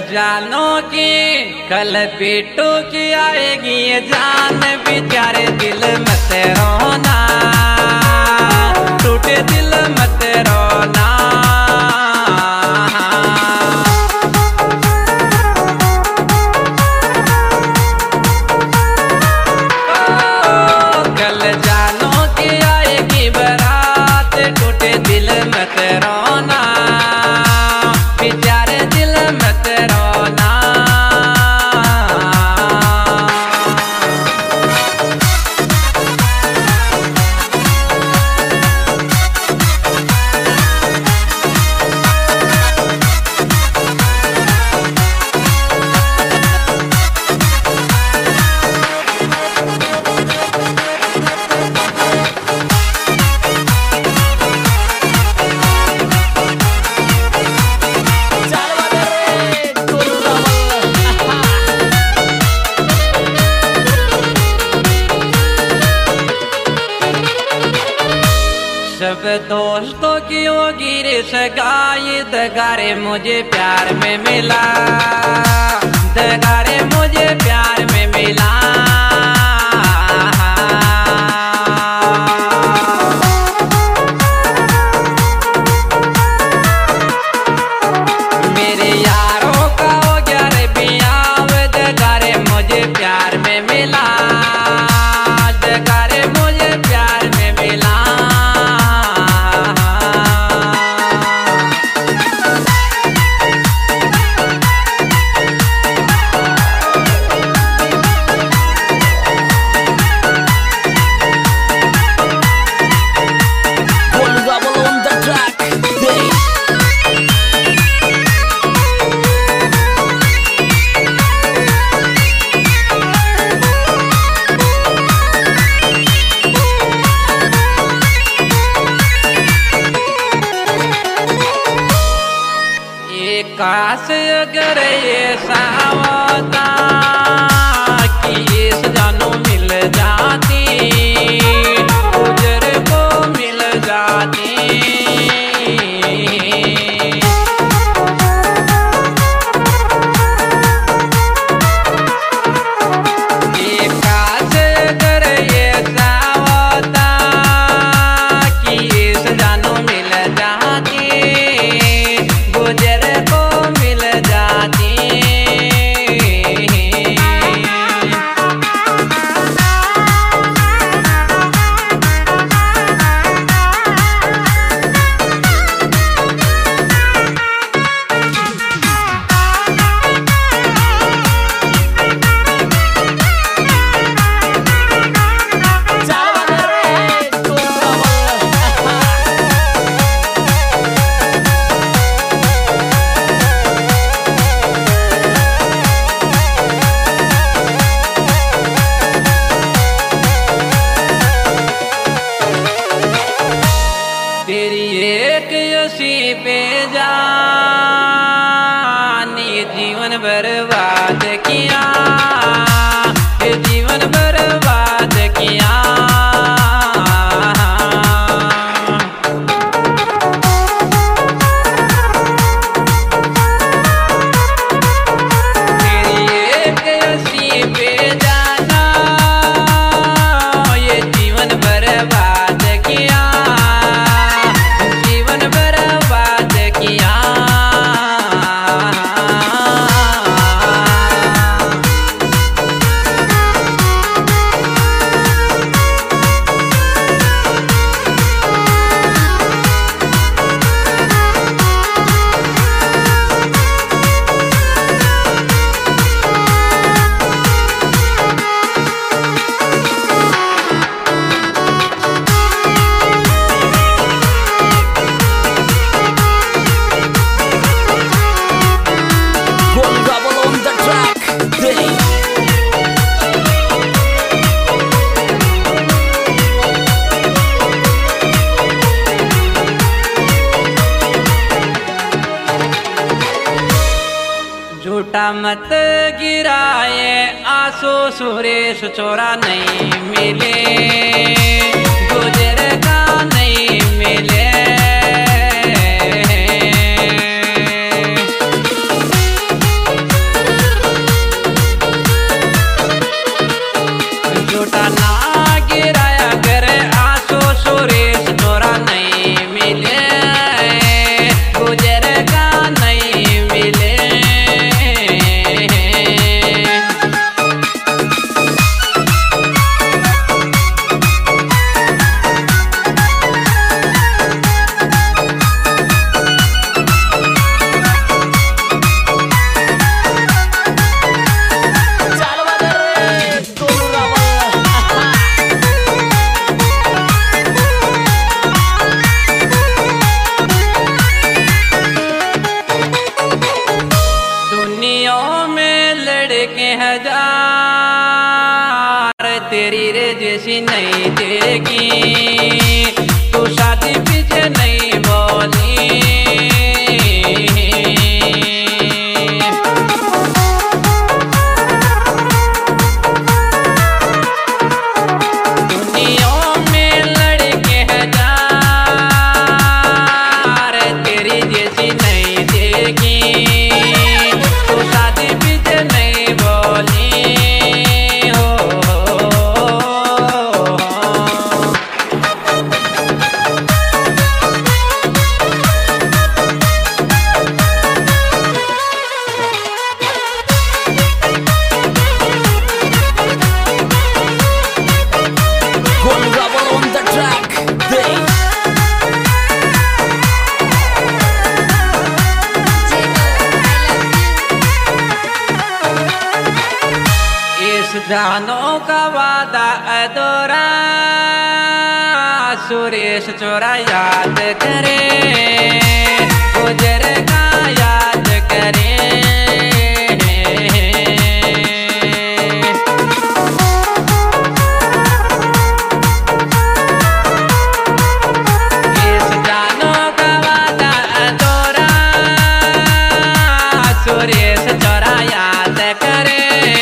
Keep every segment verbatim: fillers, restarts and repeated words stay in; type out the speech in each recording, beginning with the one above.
जानो की कल बेटो की आएगी ये जान, बेचारे दिल मत रोना, टूटे दिल मत रोना। कल जानो की आएगी बारात, टूटे दिल मत रोना, बेचारे दिल मत रोना। सब दोस्तों की होगी रे सगाई, दगारे मुझे प्यार में मिला, दगारे मुझे प्यार में मिला। मेरे यारों का हो गया रे बियाह, दगारे मुझे प्यार में मिला, दगारे मुझे प्यार में मिला। काश अगर ये सावता कि ये सजानो मिल जाती, गुजर को मिल जाती। ये काश अगर ये सावता कि ये सजानो मिल जाती, गुजर पे जानी जीवन बर्बाद किया, ये जीवन बर्बाद किया। तेरी एक हंसी पे जाना ये जीवन बर्बाद किया, झूठा मत गिराए आंसू, सुरेश छोरा नहीं मिले, गुजर का नहीं मिले। जैसी नहीं देगी, तू शादी पीछे नहीं बोली। दुनिया में लड़के हजार, तेरी जैसी नहीं देगी, तू शादी पीछे नहीं बोली। जानों का वादा अधूरा, सुरेश चोरा याद करे, गुजर का याद करे। इस जानों का वादा अधूरा, सुरेश चोरा याद करे,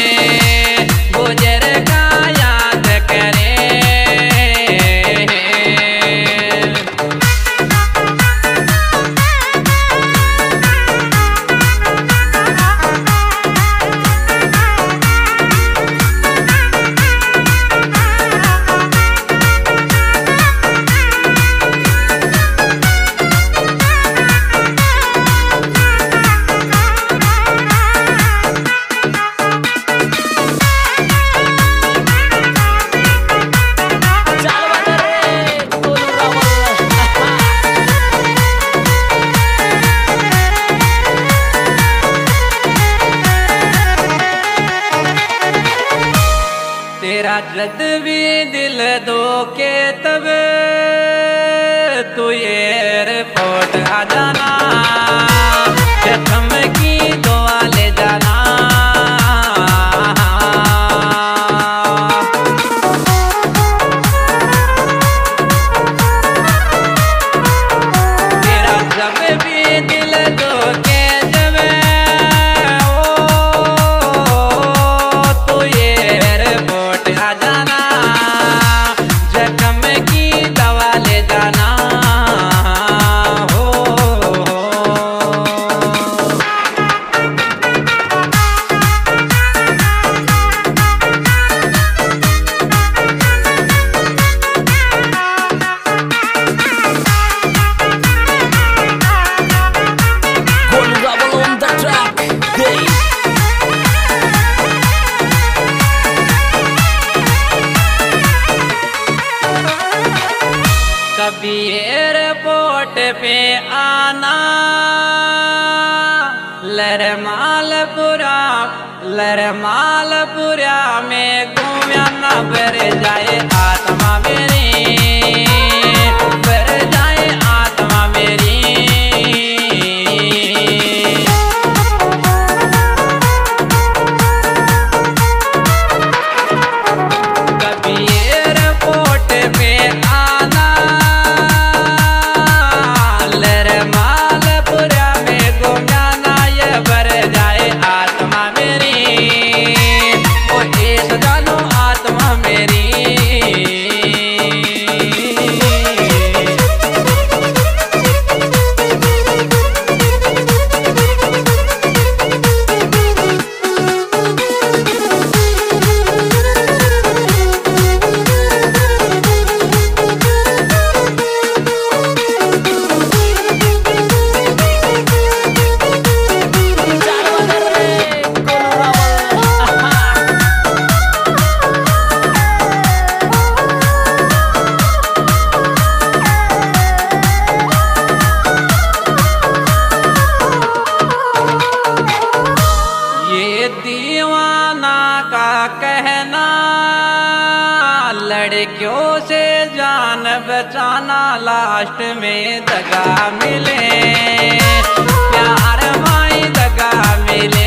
जद भी दिल दो के तब तू एयरपोर्ट आ जाना, जख्म की दुआ ले जाना। तेरा जब भी दिल दो के जब कभी एयरपोर्ट पे आना, लरमालपुरा लरमालपुरा में घूमिया ना बर जाए आत्मा मेरी, बर जाए आत्मा मेरी। कभी एयरपोर्ट पे आना, लरमालपुरा में घूमना ये बर जाए आत्मा मेरी, ओ ऐस जानो आत्मा मेरी। लड़कियों से जान बचाना, लास्ट में दगा मिले, प्यार माई दगा मिले।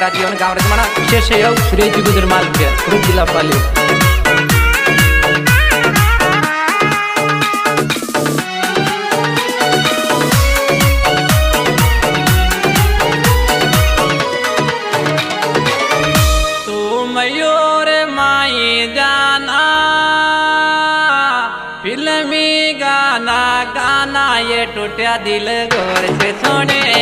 आदि गाँव रजमाना विशेष है सुरेश जी गुजर माल के ग्रुप जिला पाली तू मयूर माई जाना फिल्मी गाना गाना ये टूटा दिल गोर से सुने